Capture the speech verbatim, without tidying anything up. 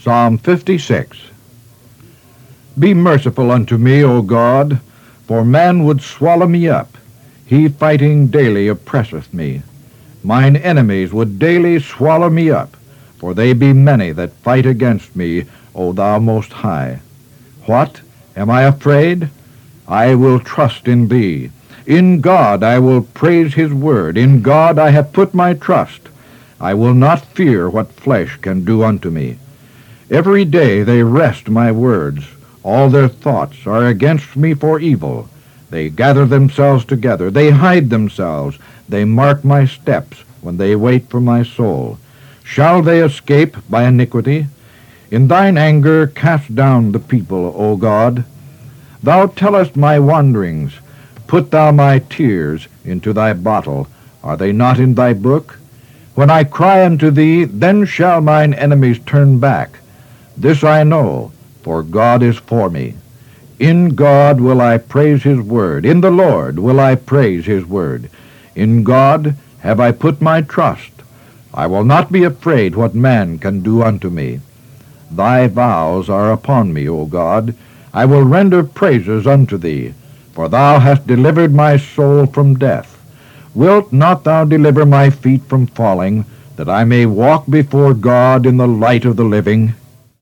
Psalm fifty-six. Be merciful unto me, O God, for man would swallow me up. He fighting daily oppresseth me. Mine enemies would daily swallow me up, for they be many that fight against me, O thou most high. What? Am I afraid? I will trust in thee. In God I will praise his word. In God I have put my trust. I will not fear what flesh can do unto me. Every day they wrest my words. All their thoughts are against me for evil. They gather themselves together. They hide themselves. They mark my steps when they wait for my soul. Shall they escape by iniquity? In thine anger cast down the people, O God. Thou tellest my wanderings. Put thou my tears into thy bottle. Are they not in thy book? When I cry unto thee, then shall mine enemies turn back. This I know, for God is for me. In God will I praise his word. In the Lord will I praise his word. In God have I put my trust. I will not be afraid what man can do unto me. Thy vows are upon me, O God. I will render praises unto thee, for thou hast delivered my soul from death. Wilt not thou deliver my feet from falling, that I may walk before God in the light of the living?